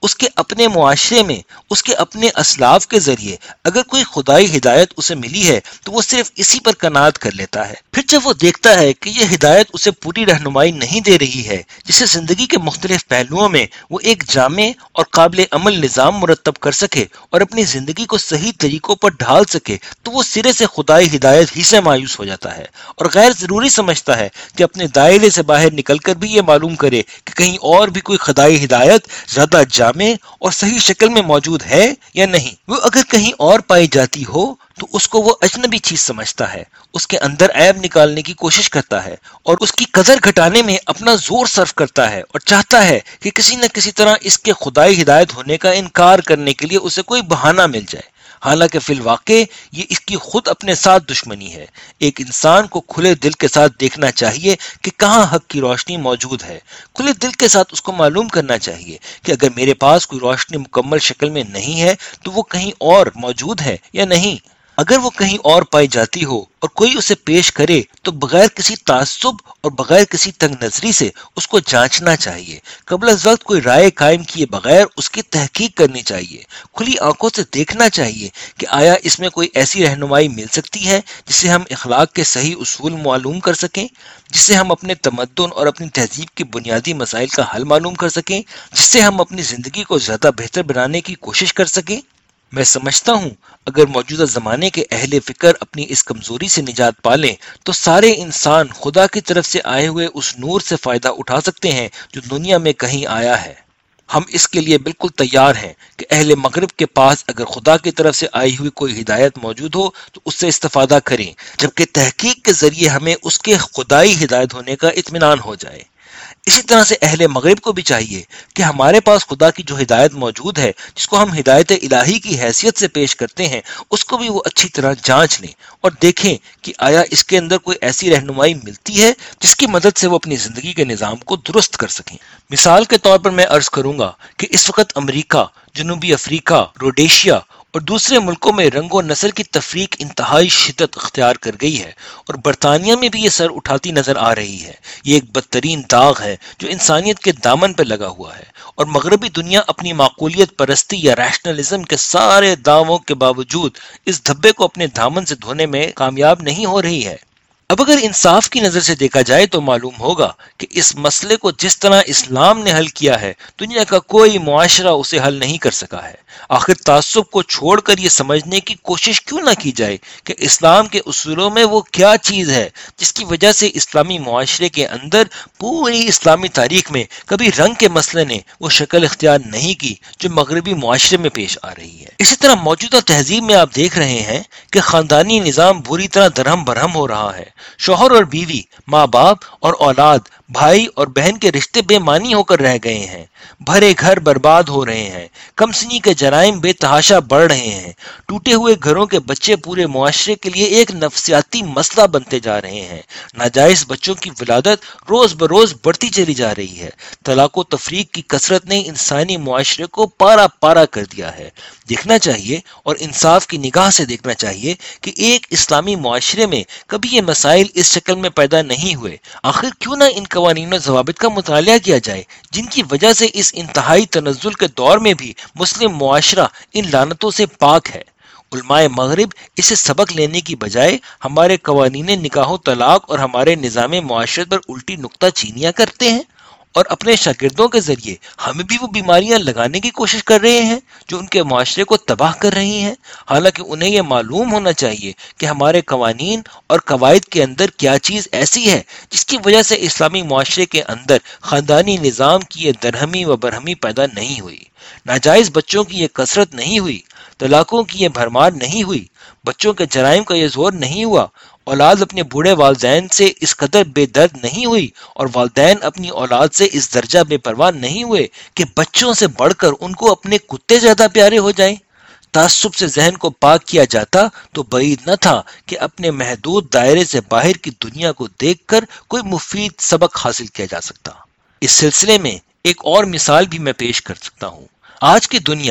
Speaker 1: اس کے اپنے معاشرے میں اس کے اپنے اسلاف کے ذریعے اگر کوئی خدائی ہدایت اسے ملی ہے تو وہ صرف اسی پر قناعت کر لیتا ہے۔ پھر جب وہ دیکھتا ہے کہ یہ ہدایت اسے پوری رہنمائی نہیں دے رہی ہے جسے زندگی کے مختلف پہلوؤں میں وہ ایک جامع اور قابل عمل نظام مرتب کر سکے اور اپنی زندگی کو صحیح طریقوں پر ڈھال سکے، تو وہ سرے سے خدائی ہدایت ہی سے مایوس ہو جاتا ہے اور غیر ضروری سمجھتا ہے کہ اپنے دائرے سے باہر نکل کر بھی یہ معلوم کرے کہ کہیں اور بھی کوئی خدائی ہدایت زیادہ جامع اور صحیح شکل میں موجود ہے یا نہیں۔ وہ اگر کہیں اور پائی جاتی ہو تو اس کو وہ اجنبی چیز سمجھتا ہے، اس کے اندر عیب نکالنے کی کوشش کرتا ہے اور اس کی قدر گھٹانے میں اپنا زور صرف کرتا ہے اور چاہتا ہے کہ کسی نہ کسی طرح اس کے خدائی ہدایت ہونے کا انکار کرنے کے لیے اسے کوئی بہانہ مل جائے، حالانکہ فی الواقع یہ اس کی خود اپنے ساتھ دشمنی ہے۔ ایک انسان کو کھلے دل کے ساتھ دیکھنا چاہیے کہ کہاں حق کی روشنی موجود ہے، کھلے دل کے ساتھ اس کو معلوم کرنا چاہیے کہ اگر میرے پاس کوئی روشنی مکمل شکل میں نہیں ہے تو وہ کہیں اور موجود ہے یا نہیں۔ اگر وہ کہیں اور پائی جاتی ہو اور کوئی اسے پیش کرے تو بغیر کسی تعصب اور بغیر کسی تنگ نظری سے اس کو جانچنا چاہیے، قبل از وقت کوئی رائے قائم کیے بغیر اس کی تحقیق کرنی چاہیے، کھلی آنکھوں سے دیکھنا چاہیے کہ آیا اس میں کوئی ایسی رہنمائی مل سکتی ہے جسے ہم اخلاق کے صحیح اصول معلوم کر سکیں، جس سے ہم اپنے تمدن اور اپنی تہذیب کے بنیادی مسائل کا حل معلوم کر سکیں، جس سے ہم اپنی زندگی کو زیادہ بہتر بنانے کی کوشش کر سکیں۔ میں سمجھتا ہوں اگر موجودہ زمانے کے اہل فکر اپنی اس کمزوری سے نجات پالیں تو سارے انسان خدا کی طرف سے آئے ہوئے اس نور سے فائدہ اٹھا سکتے ہیں جو دنیا میں کہیں آیا ہے۔ ہم اس کے لیے بالکل تیار ہیں کہ اہل مغرب کے پاس اگر خدا کی طرف سے آئی ہوئی کوئی ہدایت موجود ہو تو اس سے استفادہ کریں، جبکہ تحقیق کے ذریعے ہمیں اس کے خدائی ہدایت ہونے کا اطمینان ہو جائے۔ اسی طرح سے اہل مغرب کو بھی چاہیے کہ ہمارے پاس خدا کی جو ہدایت موجود ہے جس کو ہم ہدایت الہی کی حیثیت سے پیش کرتے ہیں اس کو بھی وہ اچھی طرح جانچ لیں اور دیکھیں کہ آیا اس کے اندر کوئی ایسی رہنمائی ملتی ہے جس کی مدد سے وہ اپنی زندگی کے نظام کو درست کر سکیں۔ مثال کے طور پر میں عرض کروں گا کہ اس وقت امریکہ، جنوبی افریقہ، روڈیشیا اور دوسرے ملکوں میں رنگ و نسل کی تفریق انتہائی شدت اختیار کر گئی ہے اور برطانیہ میں بھی یہ سر اٹھاتی نظر آ رہی ہے۔ یہ ایک بدترین داغ ہے جو انسانیت کے دامن پہ لگا ہوا ہے اور مغربی دنیا اپنی معقولیت پرستی یا ریشنلزم کے سارے دعووں کے باوجود اس دھبے کو اپنے دامن سے دھونے میں کامیاب نہیں ہو رہی ہے۔ اب اگر انصاف کی نظر سے دیکھا جائے تو معلوم ہوگا کہ اس مسئلے کو جس طرح اسلام نے حل کیا ہے دنیا کا کوئی معاشرہ اسے حل نہیں کر سکا ہے۔ آخر تعصب کو چھوڑ کر یہ سمجھنے کی کوشش کیوں نہ کی جائے کہ اسلام کے اصولوں میں وہ کیا چیز ہے جس کی وجہ سے اسلامی معاشرے کے اندر پوری اسلامی تاریخ میں کبھی رنگ کے مسئلے نے وہ شکل اختیار نہیں کی جو مغربی معاشرے میں پیش آ رہی ہے۔ اسی طرح موجودہ تہذیب میں آپ دیکھ رہے ہیں کہ خاندانی نظام بری طرح درہم برہم ہو رہا ہے۔ شوہر اور بیوی، ماں باپ اور اولاد، بھائی اور بہن کے رشتے بے معنی ہو کر رہ گئے ہیں، بھرے گھر برباد ہو رہے ہیں، کم سنی کے جرائم بے تحاشا بڑھ رہے ہیں، ٹوٹے ہوئے گھروں کے بچے پورے معاشرے کے لیے ایک نفسیاتی مسئلہ بنتے جا رہے ہیں، ناجائز بچوں کی ولادت روز بروز بڑھتی چلی جا رہی ہے، طلاق و تفریق کی کثرت نے انسانی معاشرے کو پارا پارا کر دیا ہے۔ دیکھنا چاہیے اور انصاف کی نگاہ سے دیکھنا چاہیے کہ ایک اسلامی معاشرے میں کبھی یہ مسائل اس شکل میں پیدا نہیں ہوئے۔ آخر کیوں نہ ان قوانین و ضوابط کا مطالعہ کیا جائے جن کی وجہ سے اس انتہائی تنزل کے دور میں بھی مسلم معاشرہ ان لعنتوں سے پاک ہے۔ علماء مغرب اسے سبق لینے کی بجائے ہمارے قوانین نکاح و طلاق اور ہمارے نظام معاشرت پر الٹی نکتہ چینیاں کرتے ہیں اور اپنے شاگردوں کے ذریعے ہمیں بھی وہ بیماریاں لگانے کی کوشش کر رہے ہیں جو ان کے معاشرے کو تباہ کر رہی ہیں، حالانکہ انہیں یہ معلوم ہونا چاہیے کہ ہمارے قوانین اور قواعد کے اندر کیا چیز ایسی ہے جس کی وجہ سے اسلامی معاشرے کے اندر خاندانی نظام کی یہ درہمی و برہمی پیدا نہیں ہوئی، ناجائز بچوں کی یہ کثرت نہیں ہوئی، طلاقوں کی یہ بھرمار نہیں ہوئی، بچوں کے جرائم کا یہ زور نہیں ہوا، اولاد اپنے بوڑھے والدین سے اس قدر بے درد نہیں ہوئی اور والدین اپنی اولاد سے اس درجہ بے پرواہ نہیں ہوئے کہ بچوں سے بڑھ کر ان کو اپنے کتے زیادہ پیارے ہو جائیں۔ تعصب سے ذہن کو پاک کیا جاتا تو بعید نہ تھا کہ اپنے محدود دائرے سے باہر کی دنیا کو دیکھ کر کوئی مفید سبق حاصل کیا جا سکتا۔ اس سلسلے میں ایک اور مثال بھی میں پیش کر سکتا ہوں۔ آج کی دنیا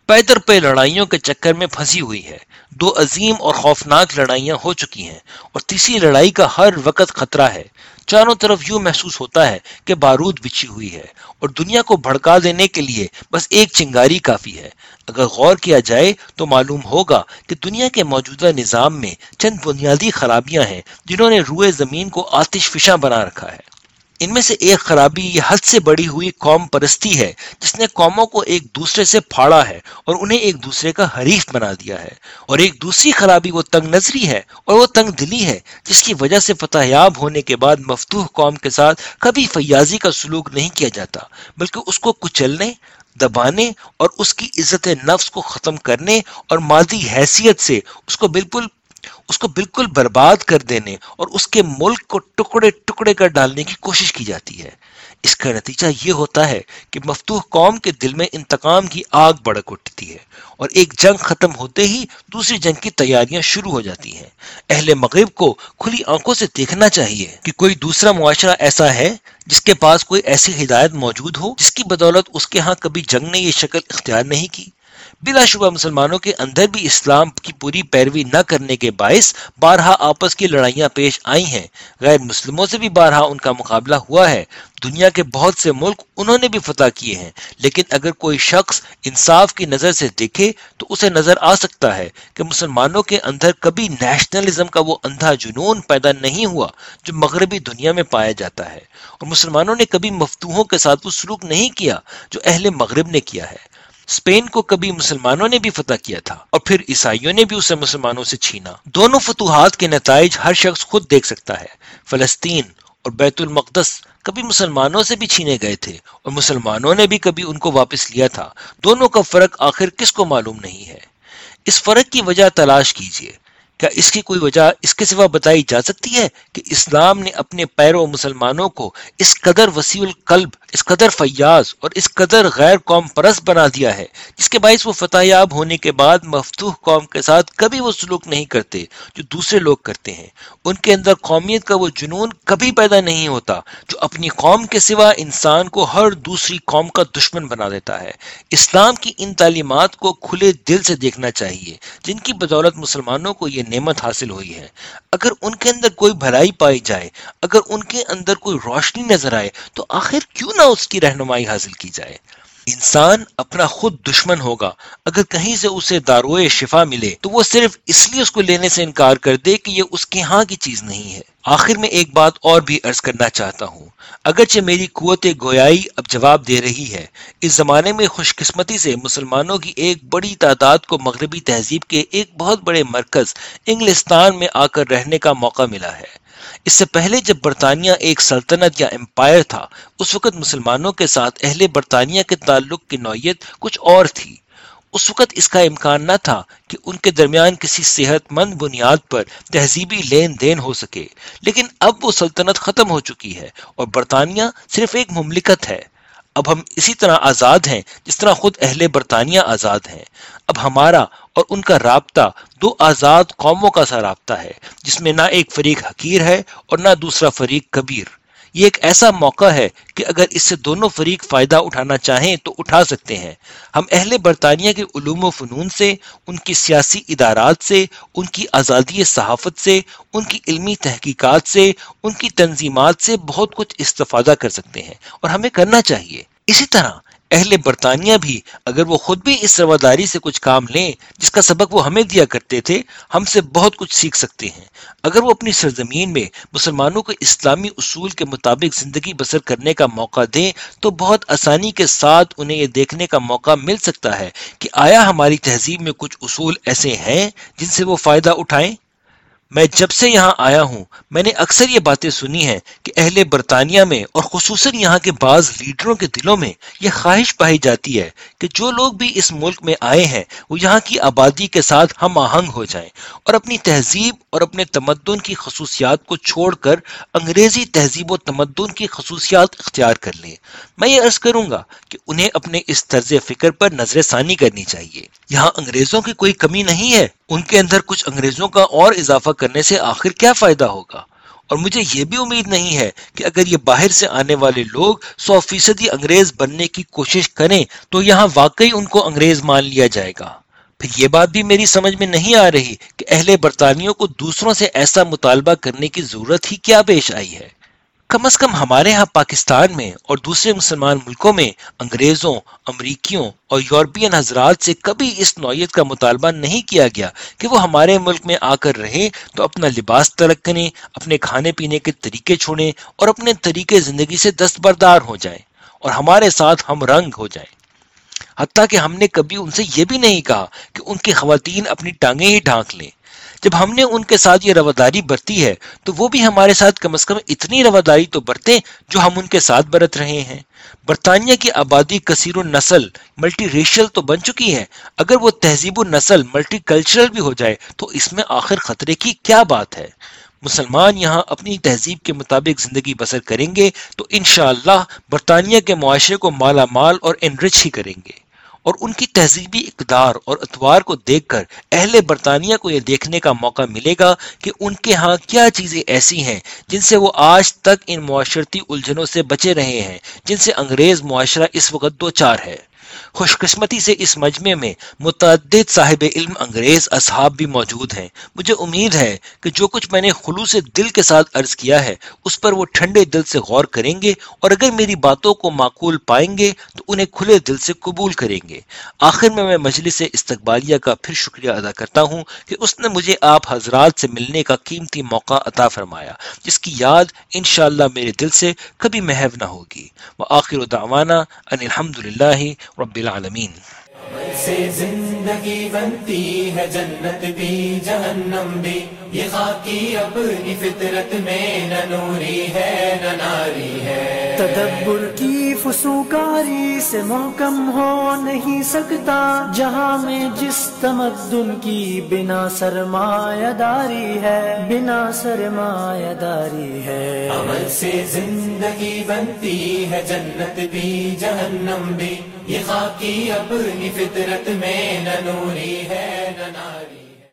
Speaker 1: پے در پے لڑائیوں کے چکر میں پھنسی ہوئی ہے۔ دو عظیم اور خوفناک لڑائیاں ہو چکی ہیں اور تیسری لڑائی کا ہر وقت خطرہ ہے۔ چاروں طرف یوں محسوس ہوتا ہے کہ بارود بچھی ہوئی ہے اور دنیا کو بھڑکا دینے کے لیے بس ایک چنگاری کافی ہے۔ اگر غور کیا جائے تو معلوم ہوگا کہ دنیا کے موجودہ نظام میں چند بنیادی خرابیاں ہیں جنہوں نے روئے زمین کو آتش فشاں بنا رکھا ہے۔ ان میں سے ایک خرابی یہ حد سے بڑی ہوئی قوم پرستی ہے جس نے قوموں کو ایک دوسرے سے پھاڑا ہے اور انہیں ایک دوسرے کا حریف بنا دیا ہے، اور ایک دوسری خرابی وہ تنگ نظری ہے اور وہ تنگ دلی ہے جس کی وجہ سے فتح یاب ہونے کے بعد مفتوح قوم کے ساتھ کبھی فیاضی کا سلوک نہیں کیا جاتا، بلکہ اس کو کچلنے، دبانے اور اس کی عزت نفس کو ختم کرنے اور مادی حیثیت سے اس کو بالکل اس کو بالکل برباد کر دینے اور اس کے ملک کو ٹکڑے ٹکڑے کر ڈالنے کی کوشش کی جاتی ہے۔ اس کا نتیجہ یہ ہوتا ہے کہ مفتوح قوم کے دل میں انتقام کی آگ بھڑک اٹھتی ہے اور ایک جنگ ختم ہوتے ہی دوسری جنگ کی تیاریاں شروع ہو جاتی ہیں۔ اہل مغرب کو کھلی آنکھوں سے دیکھنا چاہیے کہ کوئی دوسرا معاشرہ ایسا ہے جس کے پاس کوئی ایسی ہدایت موجود ہو جس کی بدولت اس کے ہاں کبھی جنگ نے یہ شکل اختیار نہیں کی۔ بلا شبہ مسلمانوں کے اندر بھی اسلام کی پوری پیروی نہ کرنے کے باعث بارہا آپس کی لڑائیاں پیش آئی ہیں، غیر مسلموں سے بھی بارہا ان کا مقابلہ ہوا ہے، دنیا کے بہت سے ملک انہوں نے بھی فتح کیے ہیں، لیکن اگر کوئی شخص انصاف کی نظر سے دیکھے تو اسے نظر آ سکتا ہے کہ مسلمانوں کے اندر کبھی نیشنلزم کا وہ اندھا جنون پیدا نہیں ہوا جو مغربی دنیا میں پایا جاتا ہے، اور مسلمانوں نے کبھی مفتوحوں کے ساتھ وہ سلوک نہیں کیا جو اہل مغرب نے کیا ہے۔ اسپین کو کبھی مسلمانوں نے بھی فتح کیا تھا اور پھر عیسائیوں نے بھی اسے مسلمانوں سے چھینا۔ دونوں فتوحات کے نتائج ہر شخص خود دیکھ سکتا ہے۔ فلسطین اور بیت المقدس کبھی مسلمانوں سے بھی چھینے گئے تھے اور مسلمانوں نے بھی کبھی ان کو واپس لیا تھا۔ دونوں کا فرق آخر کس کو معلوم نہیں ہے؟ اس فرق کی وجہ تلاش کیجیے۔ کیا اس کی کوئی وجہ اس کے سوا بتائی جا سکتی ہے کہ اسلام نے اپنے پیرو مسلمانوں کو اس قدر وسیع القلب، اس قدر فیاض اور اس قدر غیر قوم پرست بنا دیا ہے جس کے باعث وہ فتح یاب ہونے کے بعد مفتوح قوم کے ساتھ کبھی وہ سلوک نہیں کرتے جو دوسرے لوگ کرتے ہیں؟ ان کے اندر قومیت کا وہ جنون کبھی پیدا نہیں ہوتا جو اپنی قوم کے سوا انسان کو ہر دوسری قوم کا دشمن بنا دیتا ہے۔ اسلام کی ان تعلیمات کو کھلے دل سے دیکھنا چاہیے جن کی بدولت مسلمانوں کو یہ نعمت حاصل ہوئی ہے۔ اگر ان کے اندر کوئی بھلائی پائی جائے، اگر ان کے اندر کوئی روشنی نظر آئے تو آخر کیوں نہ اس کی رہنمائی حاصل کی جائے؟ انسان اپنا خود دشمن ہوگا اگر کہیں سے اسے داروئے شفا ملے تو وہ صرف اس لیے اس کو لینے سے انکار کر دے کہ یہ اس کے ہاں کی چیز نہیں ہے۔ آخر میں ایک بات اور بھی عرض کرنا چاہتا ہوں، اگرچہ میری قوت گویائی اب جواب دے رہی ہے، اس زمانے میں خوش قسمتی سے مسلمانوں کی ایک بڑی تعداد کو مغربی تہذیب کے ایک بہت بڑے مرکز انگلستان میں آ کر رہنے کا موقع ملا ہے۔ اس سے پہلے جب برطانیہ ایک سلطنت یا امپائر تھا، اس وقت مسلمانوں کے ساتھ اہل برطانیہ کے تعلق کی نوعیت کچھ اور تھی۔ اس وقت اس کا امکان نہ تھا کہ ان کے درمیان کسی صحت مند بنیاد پر تہذیبی لین دین ہو سکے، لیکن اب وہ سلطنت ختم ہو چکی ہے اور برطانیہ صرف ایک مملکت ہے۔ اب ہم اسی طرح آزاد ہیں جس طرح خود اہل برطانیہ آزاد ہیں۔ اب ہمارا اور ان کا رابطہ دو آزاد قوموں کا سا رابطہ ہے جس میں نہ ایک فریق حقیر ہے اور نہ دوسرا فریق کبیر۔ یہ ایک ایسا موقع ہے کہ اگر اس سے دونوں فریق فائدہ اٹھانا چاہیں تو اٹھا سکتے ہیں۔ ہم اہل برطانیہ کے علوم و فنون سے، ان کی سیاسی ادارات سے، ان کی آزادی صحافت سے، ان کی علمی تحقیقات سے، ان کی تنظیمات سے بہت کچھ استفادہ کر سکتے ہیں اور ہمیں کرنا چاہیے۔ اسی طرح اہل برطانیہ بھی اگر وہ خود بھی اس رواداری سے کچھ کام لیں جس کا سبق وہ ہمیں دیا کرتے تھے، ہم سے بہت کچھ سیکھ سکتے ہیں۔ اگر وہ اپنی سرزمین میں مسلمانوں کو اسلامی اصول کے مطابق زندگی بسر کرنے کا موقع دیں تو بہت آسانی کے ساتھ انہیں یہ دیکھنے کا موقع مل سکتا ہے کہ آیا ہماری تہذیب میں کچھ اصول ایسے ہیں جن سے وہ فائدہ اٹھائیں۔ میں جب سے یہاں آیا ہوں میں نے اکثر یہ باتیں سنی ہیں کہ اہل برطانیہ میں اور خصوصاً یہاں کے بعض لیڈروں کے دلوں میں یہ خواہش پائی جاتی ہے کہ جو لوگ بھی اس ملک میں آئے ہیں وہ یہاں کی آبادی کے ساتھ ہم آہنگ ہو جائیں اور اپنی تہذیب اور اپنے تمدن کی خصوصیات کو چھوڑ کر انگریزی تہذیب و تمدن کی خصوصیات اختیار کر لیں۔ میں یہ عرض کروں گا کہ انہیں اپنے اس طرز فکر پر نظر ثانی کرنی چاہیے۔ یہاں انگریزوں کی کوئی کمی نہیں ہے، ان کے اندر کچھ انگریزوں کا اور اضافہ کرنے سے آخر کیا فائدہ ہوگا؟ اور مجھے یہ بھی امید نہیں ہے کہ اگر یہ باہر سے آنے والے لوگ سو فیصدی انگریز بننے کی کوشش کریں تو یہاں واقعی ان کو انگریز مان لیا جائے گا۔ پھر یہ بات بھی میری سمجھ میں نہیں آ رہی کہ اہل برطانیوں کو دوسروں سے ایسا مطالبہ کرنے کی ضرورت ہی کیا پیش آئی ہے۔ کم از کم ہمارے ہاں پاکستان میں اور دوسرے مسلمان ملکوں میں انگریزوں، امریکیوں اور یورپین حضرات سے کبھی اس نوعیت کا مطالبہ نہیں کیا گیا کہ وہ ہمارے ملک میں آ کر رہیں تو اپنا لباس ترک کریں، اپنے کھانے پینے کے طریقے چھوڑیں اور اپنے طریقے زندگی سے دستبردار ہو جائیں اور ہمارے ساتھ ہم رنگ ہو جائیں۔ حتیٰ کہ ہم نے کبھی ان سے یہ بھی نہیں کہا کہ ان کی خواتین اپنی ٹانگیں ہی ڈھانک لیں۔ جب ہم نے ان کے ساتھ یہ رواداری برتی ہے تو وہ بھی ہمارے ساتھ کم از کم اتنی رواداری تو برتیں جو ہم ان کے ساتھ برت رہے ہیں۔ برطانیہ کی آبادی کثیر النسل ملٹی ریشل تو بن چکی ہے، اگر وہ تہذیب النسل ملٹی کلچرل بھی ہو جائے تو اس میں آخر خطرے کی کیا بات ہے؟ مسلمان یہاں اپنی تہذیب کے مطابق زندگی بسر کریں گے تو انشاءاللہ برطانیہ کے معاشرے کو مالا مال اور انرچ ہی کریں گے، اور ان کی تہذیبی اقدار اور اتوار کو دیکھ کر اہل برطانیہ کو یہ دیکھنے کا موقع ملے گا کہ ان کے ہاں کیا چیزیں ایسی ہیں جن سے وہ آج تک ان معاشرتی الجھنوں سے بچے رہے ہیں جن سے انگریز معاشرہ اس وقت دو چار ہے۔ خوش قسمتی سے اس مجمع میں متعدد صاحب علم انگریز اصحاب بھی موجود ہیں۔ مجھے امید ہے کہ جو کچھ میں نے خلوص دل کے ساتھ عرض کیا ہے اس پر وہ ٹھنڈے دل سے غور کریں گے اور اگر میری باتوں کو معقول پائیں گے تو انہیں کھلے دل سے قبول کریں گے۔ آخر میں میں مجلس استقبالیہ کا پھر شکریہ ادا کرتا ہوں کہ اس نے مجھے آپ حضرات سے ملنے کا قیمتی موقع عطا فرمایا، جس کی یاد انشاءاللہ میرے دل سے کبھی محو نہ ہوگی۔ وآخر دعوانا ان الحمدللہ رب العالمین۔
Speaker 2: عمل سے زندگی بنتی ہے جنت بھی جہنم بھی، یہ خاکی اپنی فطرت میں نہ نوری ہے نہ ناری ہے۔
Speaker 3: تدبر کی فسوکاری سے محکم ہو نہیں سکتا جہاں میں جس تمدن کی بنا سرمایہ داری ہے، بنا سرمایہ داری ہے۔
Speaker 2: عمل سے زندگی بنتی ہے جنت بھی جہنم بھی، یہ خاکی اپنی فطرت میں نہ نوری ہے نہ ناری۔